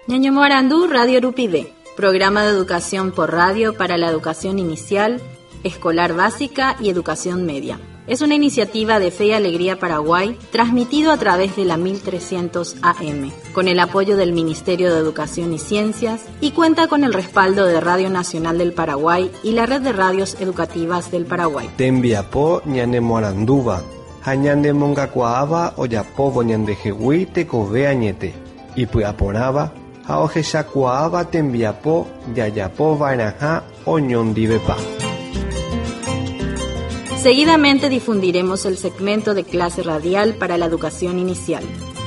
Ñaño Morandú, Radio Rupide, programa de educación por radio para la educación inicial, escolar básica y educación media. Es una iniciativa de Fe y Alegría Paraguay, transmitido a través de la 1300 AM, con el apoyo del Ministerio de Educación y Ciencias, y cuenta con el respaldo de Radio Nacional del Paraguay y la Red de Radios Educativas del Paraguay. Tembiapo ñane Moranduba, hañande mongacuaaba oyapobo ñande jehui tekove añete, y puaporaba, haojeshacuaaba tembiapo yayapo vainaja oñondivepa. Seguidamente difundiremos el segmento de clase radial para la educación inicial.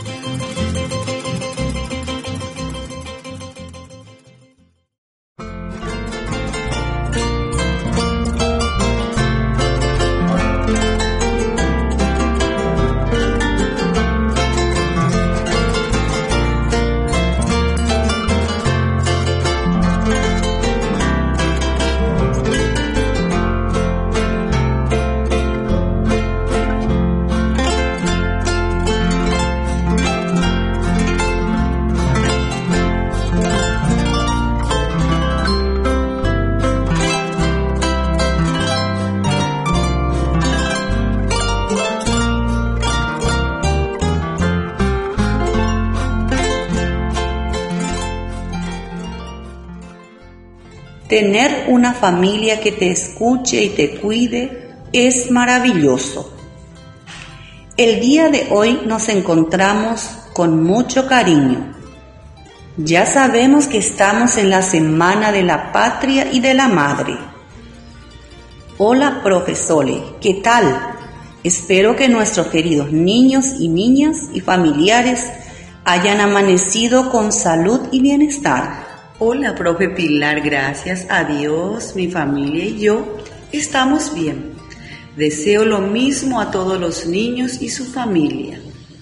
Tener una familia que te escuche y te cuide es maravilloso. El día de hoy nos encontramos con mucho cariño. Ya sabemos que estamos en la Semana de la Patria y de la Madre. Hola, profesores, ¿qué tal? Espero que nuestros queridos niños y niñas y familiares hayan amanecido con salud y bienestar. Hola, profe Pilar, gracias a Dios, mi familia y yo estamos bien. Deseo lo mismo a todos los niños y su familia.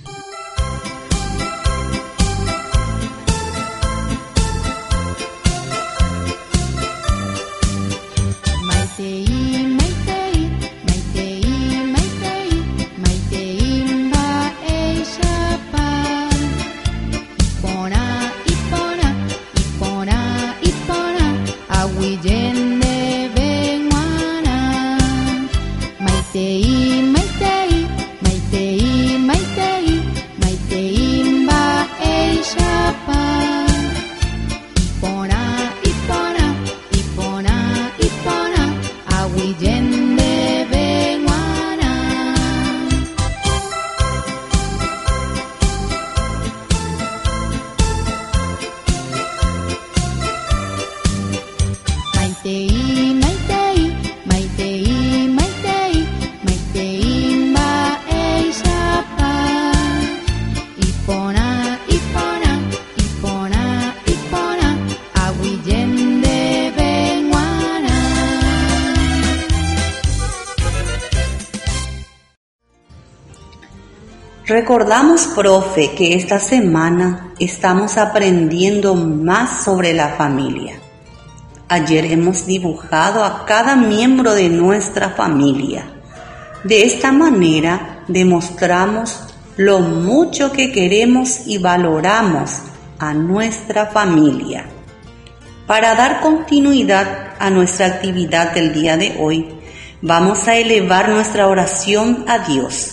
Recordamos, profe, que esta semana estamos aprendiendo más sobre la familia. Ayer hemos dibujado a cada miembro de nuestra familia. De esta manera demostramos lo mucho que queremos y valoramos a nuestra familia. Para dar continuidad a nuestra actividad del día de hoy, vamos a elevar nuestra oración a Dios.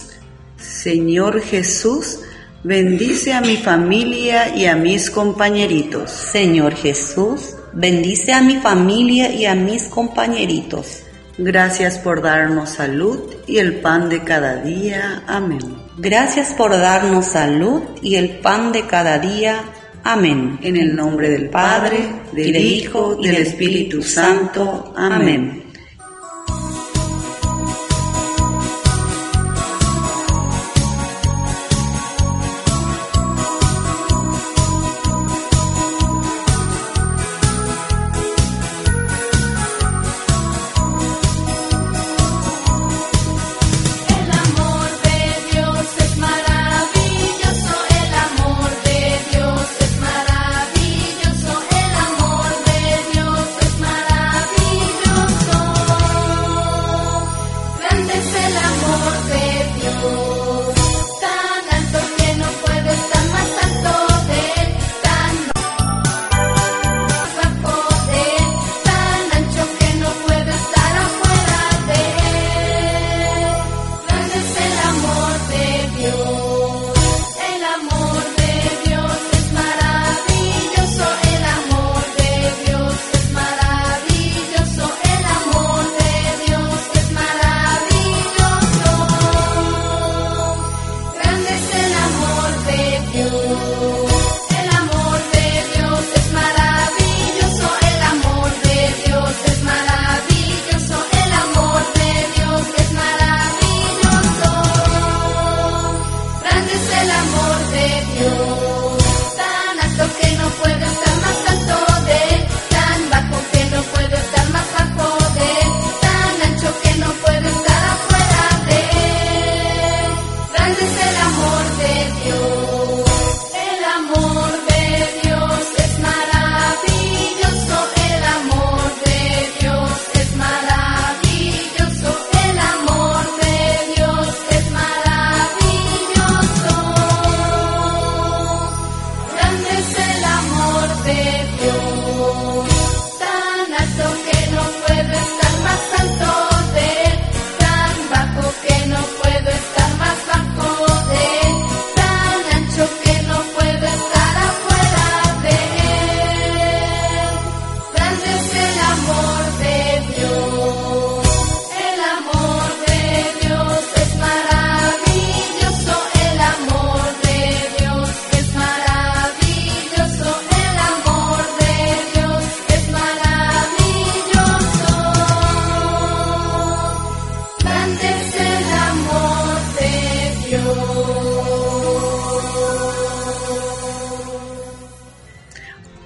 Señor Jesús, bendice a mi familia y a mis compañeritos. Señor Jesús, bendice a mi familia y a mis compañeritos. Gracias por darnos salud y el pan de cada día. Amén. Gracias por darnos salud y el pan de cada día. Amén. En el nombre del Padre, del Hijo y del Espíritu Santo. Amén.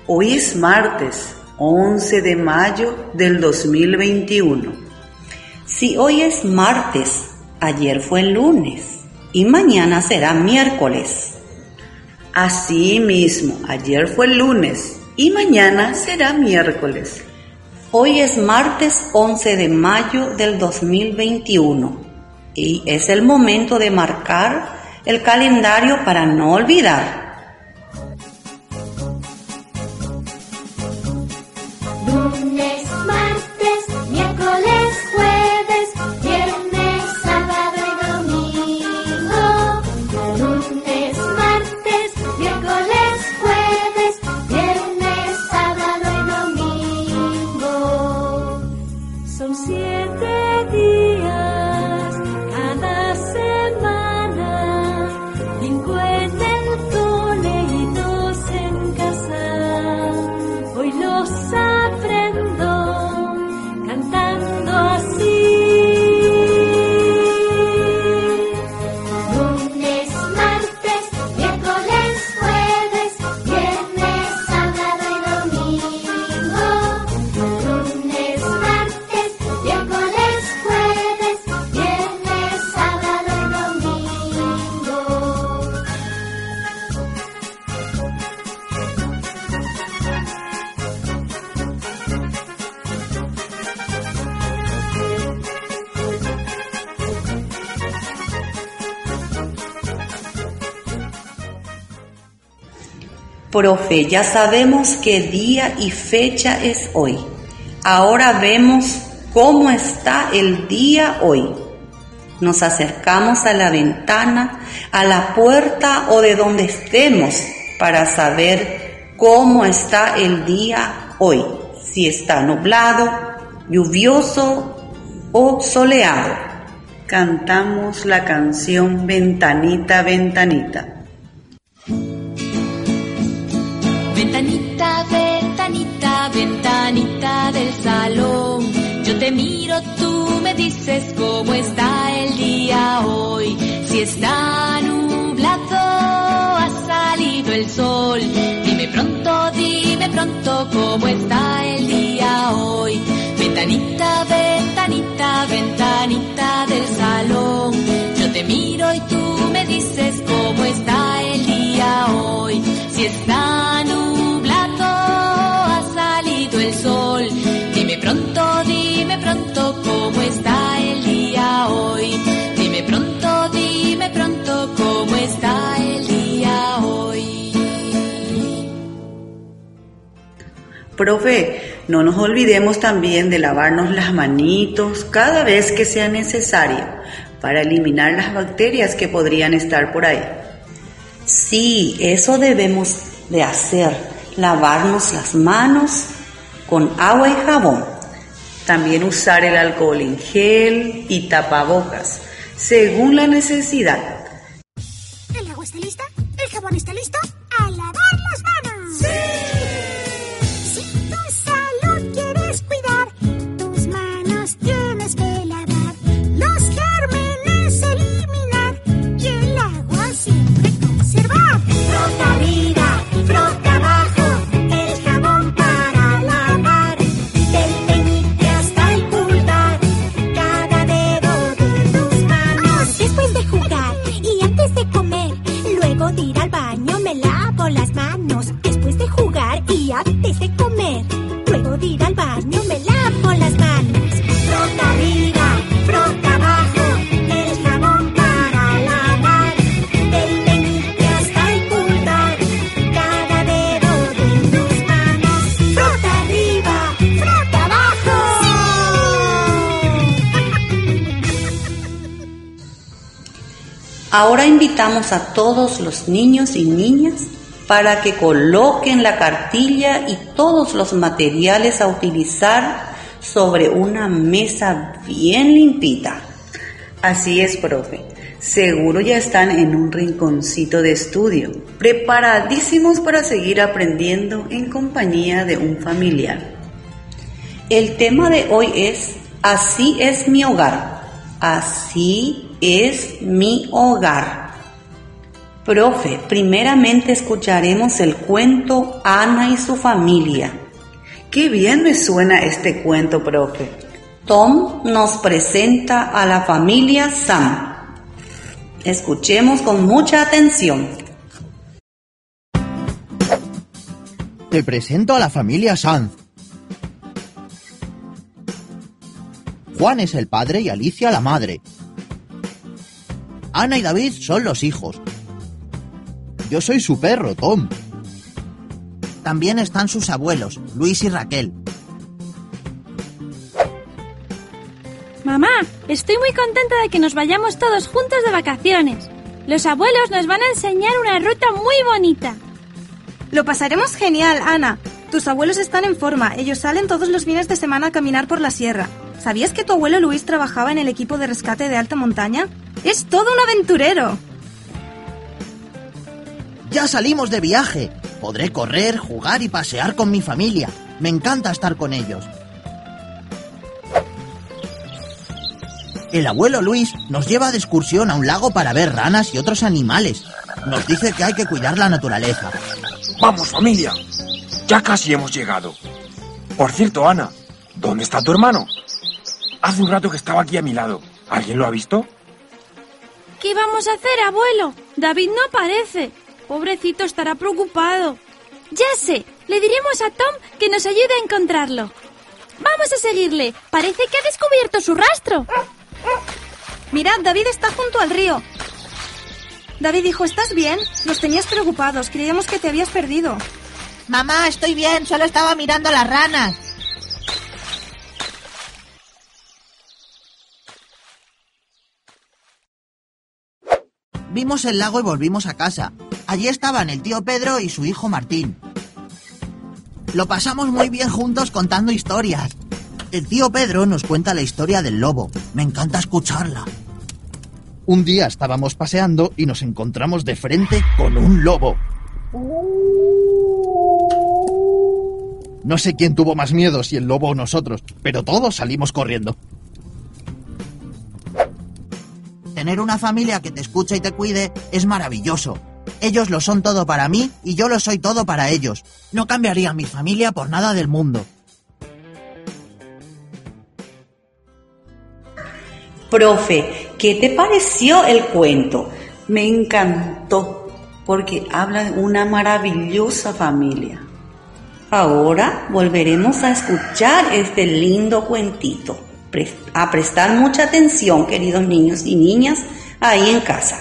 Hoy es martes, 11 de mayo del 2021. Si hoy es martes, ayer fue lunes y mañana será miércoles. Así mismo, ayer fue lunes y mañana será miércoles. Hoy es martes 11 de mayo del 2021 y es el momento de marcar el calendario para no olvidar. Lunes, martes, miércoles, jueves, viernes, sábado y domingo. Lunes, martes, miércoles, jueves, viernes, sábado y domingo. Son 7 días cada semana, 5 en el cole y 2 en casa. Hoy los aprendo cantando así. Lunes, martes, miércoles, jueves, viernes, sábado y domingo. Lunes, martes, miércoles, jueves, viernes, sábado y domingo. Profe, ya sabemos qué día y fecha es hoy. Ahora vemos cómo está el día hoy. Nos acercamos a la ventana, a la puerta o de donde estemos para saber cómo está el día hoy. Si está nublado, lluvioso o soleado. Cantamos la canción Ventanita, Ventanita. Ventanita, ventanita, ventanita del salón. Yo te miro, tú me dices cómo está el día hoy. Si está nublado, ha salido el sol. Dime pronto cómo está el día hoy. Ventanita, ventanita, ventanita del salón. Yo te miro y tú me dices cómo está el día hoy. Si está nublado, ha salido el sol. Dime pronto cómo está el día hoy. Dime pronto cómo está el día hoy. Profe, no nos olvidemos también de lavarnos las manitos cada vez que sea necesario para eliminar las bacterias que podrían estar por ahí. Sí, eso debemos de hacer, lavarnos las manos con agua y jabón. También usar el alcohol en gel y tapabocas, según la necesidad. ¿El agua está lista? ¿El jabón está listo? ¡A lavar las manos! ¡Sí! Si tu salud quieres cuidar, tus manos tienes que lavar. Los gérmenes eliminar y el agua siempre conservar. Frota arriba, frota abajo, el jabón para lavar. Del meñique hasta el pulgar, cada dedo de tus manos. Después de jugar y antes de comer, luego de ir al baño me lavo las manos. Después de jugar y antes de comer, luego de ir al baño me lavo las manos. Frota arriba, frota abajo, el jabón para lavar. Del meñique hasta el pulgar, cada dedo de tus manos. Frota arriba, frota abajo. Ahora invitamos a todos los niños y niñas para que coloquen la cartilla y todos los materiales a utilizar sobre una mesa bien limpita. Así es, profe. Seguro ya están en un rinconcito de estudio, preparadísimos para seguir aprendiendo en compañía de un familiar. El tema de hoy es Así es mi hogar. Así es mi hogar. Profe, primeramente escucharemos el cuento Ana y su familia. Qué bien me suena este cuento, profe. Tom nos presenta a la familia Sam. Escuchemos con mucha atención. Te presento a la familia Sanz. Juan es el padre y Alicia la madre. Ana y David son los hijos. Yo soy su perro, Tom. También están sus abuelos, Luis y Raquel. Mamá, estoy muy contenta de que nos vayamos todos juntos de vacaciones. Los abuelos nos van a enseñar una ruta muy bonita. Lo pasaremos genial, Ana. Tus abuelos están en forma. Ellos salen todos los fines de semana a caminar por la sierra. ¿Sabías que tu abuelo Luis trabajaba en el equipo de rescate de alta montaña? ¡Es todo un aventurero! ¡Ya salimos de viaje! Podré correr, jugar y pasear con mi familia. Me encanta estar con ellos. El abuelo Luis nos lleva de excursión a un lago para ver ranas y otros animales. Nos dice que hay que cuidar la naturaleza. ¡Vamos, familia! Ya casi hemos llegado. Por cierto, Ana, ¿dónde está tu hermano? Hace un rato que estaba aquí a mi lado. ¿Alguien lo ha visto? ¿Qué vamos a hacer, abuelo? David no aparece. Pobrecito, estará preocupado. Ya sé, le diremos a Tom que nos ayude a encontrarlo. Vamos a seguirle. Parece que ha descubierto su rastro. Mirad, David está junto al río. David, hijo, ¿estás bien? Nos tenías preocupados, creíamos que te habías perdido. Mamá, estoy bien, solo estaba mirando las ranas. Vimos el lago y volvimos a casa. Allí estaban el tío Pedro y su hijo Martín. Lo pasamos muy bien juntos contando historias. El tío Pedro nos cuenta la historia del lobo. Me encanta escucharla. Un día estábamos paseando y nos encontramos de frente con un lobo. No sé quién tuvo más miedo, si el lobo o nosotros, pero todos salimos corriendo. Tener una familia que te escucha y te cuide es maravilloso. Ellos lo son todo para mí y yo lo soy todo para ellos. No cambiaría mi familia por nada del mundo. Profe, ¿qué te pareció el cuento? Me encantó porque habla de una maravillosa familia. Ahora volveremos a escuchar este lindo cuentito. A prestar mucha atención, queridos niños y niñas, ahí en casa.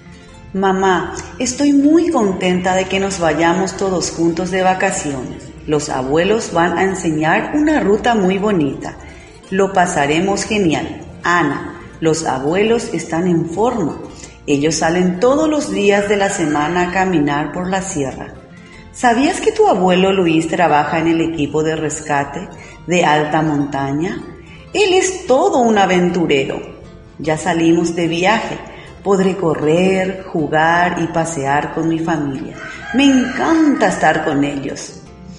Mamá, estoy muy contenta de que nos vayamos todos juntos de vacaciones. Los abuelos van a enseñar una ruta muy bonita. Lo pasaremos genial. Ana, los abuelos están en forma. Ellos salen todos los días de la semana a caminar por la sierra. ¿Sabías que tu abuelo Luis trabaja en el equipo de rescate de alta montaña? Él es todo un aventurero. Ya salimos de viaje. Podré correr, jugar y pasear con mi familia. Me encanta estar con ellos.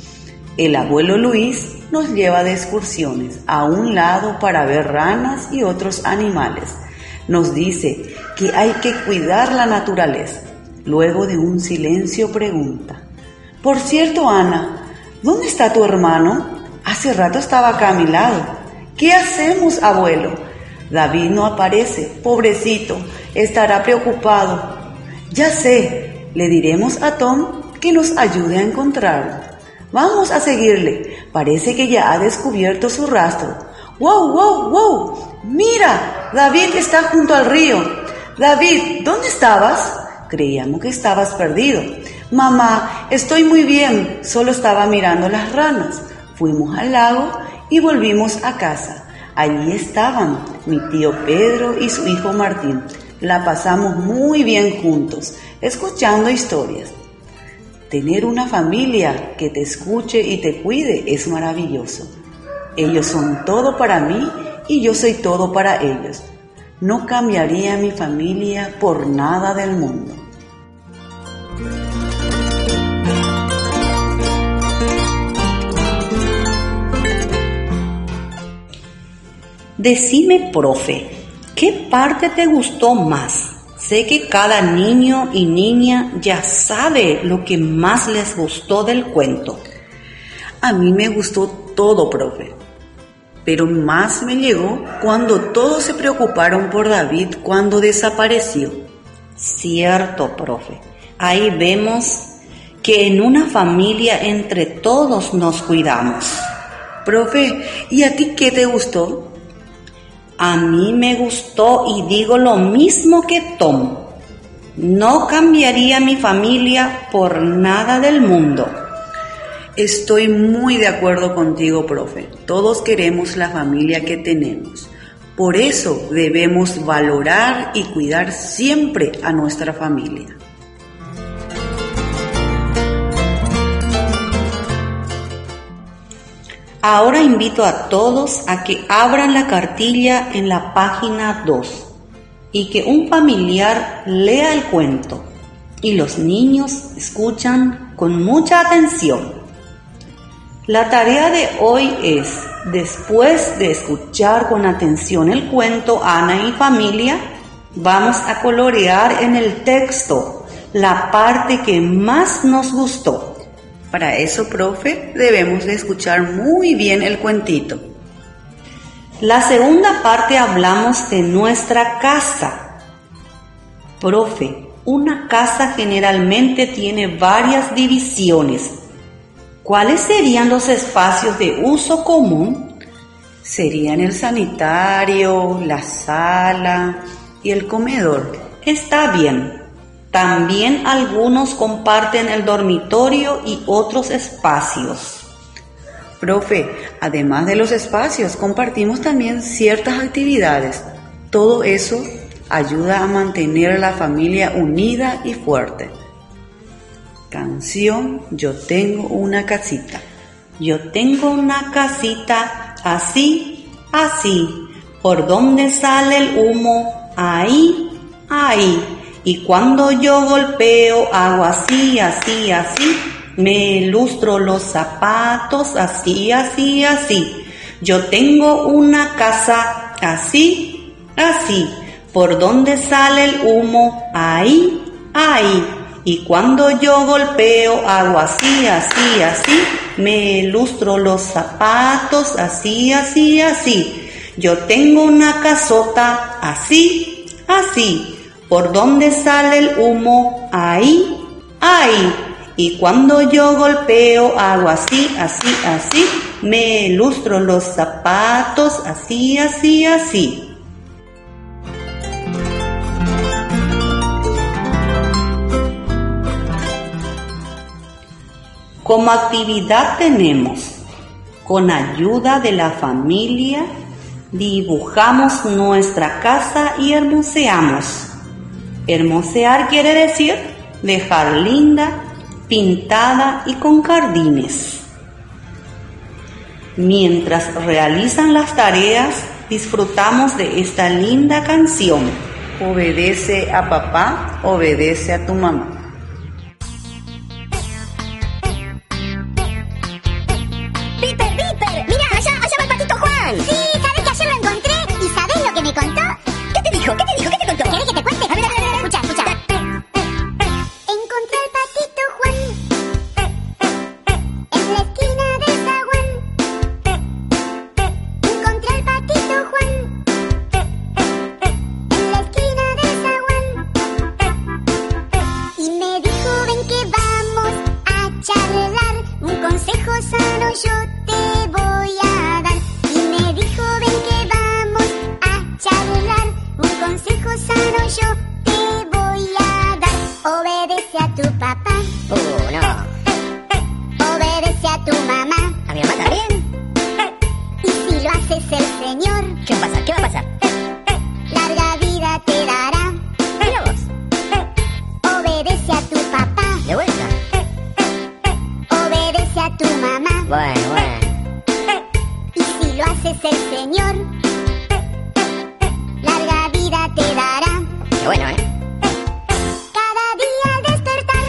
El abuelo Luis nos lleva de excursiones a un lado para ver ranas y otros animales. Nos dice que hay que cuidar la naturaleza. Luego de un silencio pregunta: por cierto, Ana, ¿dónde está tu hermano? Hace rato estaba acá a mi lado. ¿Qué hacemos, abuelo? David no aparece, pobrecito, estará preocupado. Ya sé, le diremos a Tom que nos ayude a encontrarlo. Vamos a seguirle, parece que ya ha descubierto su rastro. ¡Wow, wow, wow! ¡Mira! David está junto al río. David, ¿dónde estabas? Creíamos que estabas perdido. Mamá, estoy muy bien, solo estaba mirando las ranas. Fuimos al lago y volvimos a casa. Allí estaban mi tío Pedro y su hijo Martín. La pasamos muy bien juntos, escuchando historias. Tener una familia que te escuche y te cuide es maravilloso. Ellos son todo para mí y yo soy todo para ellos. No cambiaría mi familia por nada del mundo. Decime, profe, ¿qué parte te gustó más? Sé que cada niño y niña ya sabe lo que más les gustó del cuento. A mí me gustó todo, profe. Pero más me llegó cuando todos se preocuparon por David cuando desapareció. Cierto, profe. Ahí vemos que en una familia entre todos nos cuidamos. Profe, ¿y a ti qué te gustó? A mí me gustó y digo lo mismo que Tom. No cambiaría mi familia por nada del mundo. Estoy muy de acuerdo contigo, profe. Todos queremos la familia que tenemos. Por eso debemos valorar y cuidar siempre a nuestra familia. Ahora invito a todos a que abran la cartilla en la página 2 y que un familiar lea el cuento y los niños escuchan con mucha atención. La tarea de hoy es, después de escuchar con atención el cuento Ana y familia, vamos a colorear en el texto la parte que más nos gustó. Para eso, profe, debemos de escuchar muy bien el cuentito. La segunda parte hablamos de nuestra casa. Profe, una casa generalmente tiene varias divisiones. ¿Cuáles serían los espacios de uso común? Serían el sanitario, la sala y el comedor. Está bien. También algunos comparten el dormitorio y otros espacios. Profe, además de los espacios, compartimos también ciertas actividades. Todo eso ayuda a mantener a la familia unida y fuerte. Canción, yo tengo una casita. Yo tengo una casita así, así. Por donde sale el humo, ahí, ahí. Y cuando yo golpeo, hago así, así, así. Me lustro los zapatos, así, así, así. Yo tengo una casa así, así. Por donde sale el humo, ahí, ahí. Y cuando yo golpeo, hago así, así, así. Me lustro los zapatos, así, así, así. Yo tengo una casota así, así. Por donde sale el humo, ahí, ahí. Y cuando yo golpeo, hago así, así, así. Me lustro los zapatos, así, así, así. Como actividad tenemos, con ayuda de la familia, dibujamos nuestra casa y hermoseamos. Hermosear quiere decir dejar linda, pintada y con jardines. Mientras realizan las tareas, disfrutamos de esta linda canción. Obedece a papá, obedece a tu mamá. ¡Piper, Piper! ¡Mira, allá va el patito Juan! Sí, ¿sabes que ayer lo encontré? ¿Y sabes lo que me contó? ¿Qué te dijo? ¿Qué te dijo? ¿Qué te contó? ¿Querés que te cuente? A ver, escucha, escucha. Encontré al patito Juan en la esquina del zaguán. Encontré al patito Juan en la esquina del zaguán. Y me dijo, ven que vamos a charlar. Un consejo sano yo te voy a dar. Y me dijo, ven que vamos a charlar. Un consejo sano yo te voy a dar. Obedece a tu papá. No. Obedece a tu mamá. ¿A mi mamá también? Y si lo haces el Señor, ¿Qué va a pasar? ¿Qué va a pasar? larga vida te dará. Mira vos. Obedece a tu papá. De vuelta. Obedece a tu mamá. Bueno. Y si lo haces el Señor, larga vida te dará. Qué bueno, ¿eh? Cada día al despertar,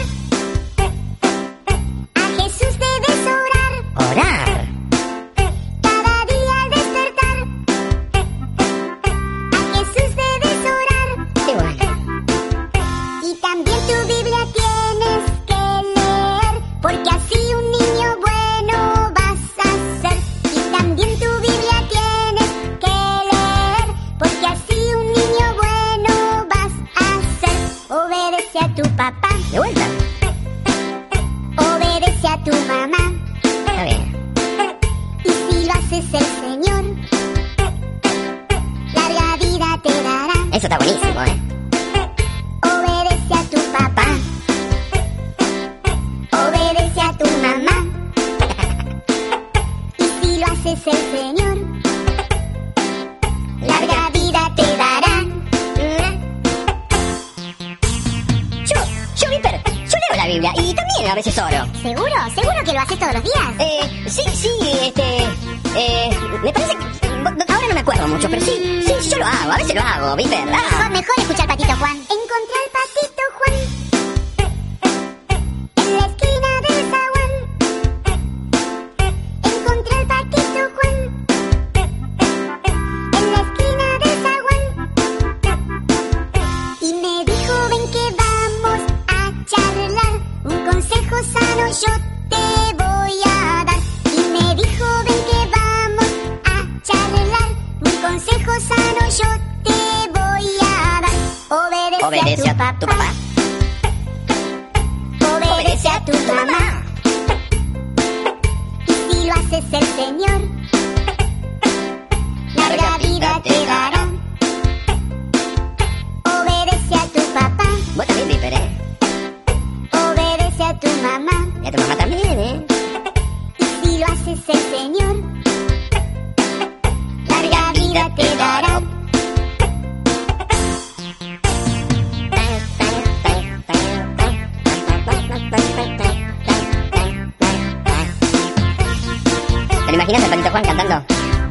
a Jesús debes orar. Orar. Cada día al despertar, a Jesús debes orar. Qué bueno. Obedece a tu papá. De vuelta. Obedece a tu mamá. Está bien. Y si lo haces el Señor, larga vida te dará. Eso está buenísimo, Obedece a tu papá. Obedece a tu mamá. Y si lo haces el Señor, larga vida te dará. Yo, Viper, yo leo la Biblia y también a veces oro. ¿Seguro? ¿Seguro que lo haces todos los días? Sí, me parece que... Ahora no me acuerdo mucho, pero sí, yo lo hago, a veces lo hago, Viper. Mejor escuchar Patito Juan. Encontré al Patito Juan en la esquina del zaguán. Encontré al Patito Juan en la esquina del zaguán. Y me dijo, ven que vamos a charlar. Un consejo sano yo te voy a dar. Y me dijo, ven que vamos a charlar. Un consejo sano yo te voy a dar. Obedece a tu papá. Obedece a tu mamá. Y si lo haces el Señor, larga vida te dará. Obedece a tu papá. Vos también, Viper, Obedece a tu mamá. Y a tu mamá también, Y si lo haces el Señor, larga vida te dará. ¿Te lo imaginas al Patito Juan cantando?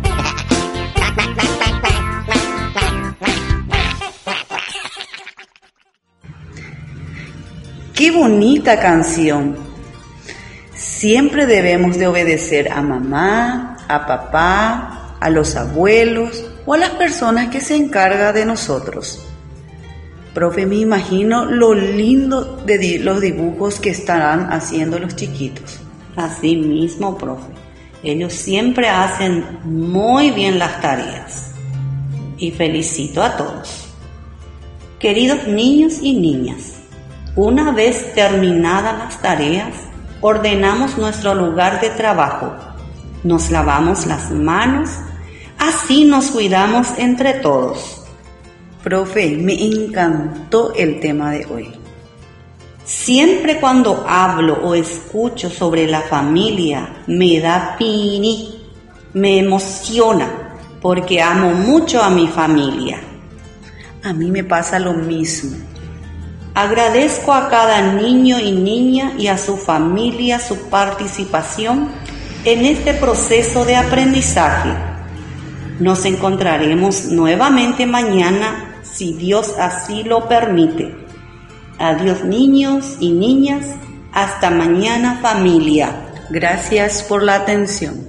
¡Qué bonita canción! Siempre debemos de obedecer a mamá, a papá, a los abuelos o a las personas que se encargan de nosotros. Profe, me imagino lo lindo de los dibujos que estarán haciendo los chiquitos. Así mismo, profe. Ellos siempre hacen muy bien las tareas. Y felicito a todos. Queridos niños y niñas, una vez terminadas las tareas, ordenamos nuestro lugar de trabajo. Nos lavamos las manos, así nos cuidamos entre todos. Profe, me encantó el tema de hoy. Siempre cuando hablo o escucho sobre la familia, me da pini, me emociona, porque amo mucho a mi familia. A mí me pasa lo mismo. Agradezco a cada niño y niña y a su familia su participación en este proceso de aprendizaje. Nos encontraremos nuevamente mañana, si Dios así lo permite. Adiós, niños y niñas. Hasta mañana, familia. Gracias por la atención.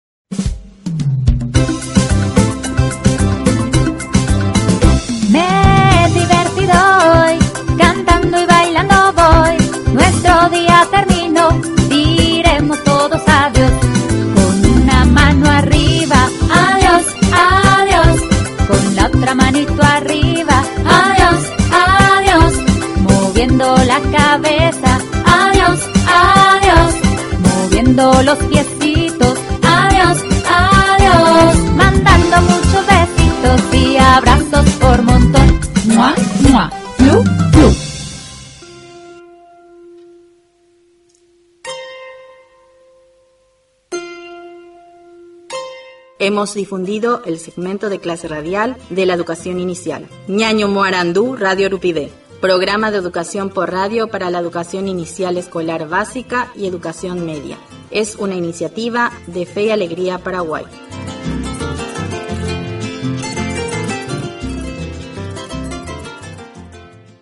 Me he divertido hoy, cantando y bailando voy. Nuestro día terminó, diremos todos adiós. Con una mano arriba, adiós, adiós. Con la otra manito arriba, adiós, adiós. Moviendo la cabeza, adiós, adiós. Moviendo los piecitos, adiós, adiós. Mandando muchos besitos y abrazos por montón. ¡Mua, mua! ¡Flu, flu! Hemos difundido el segmento de clase radial de la educación inicial. Ñaño Moarandú, Radio Rupidé. Programa de educación por radio para la educación inicial escolar básica y educación media. Es una iniciativa de Fe y Alegría Paraguay.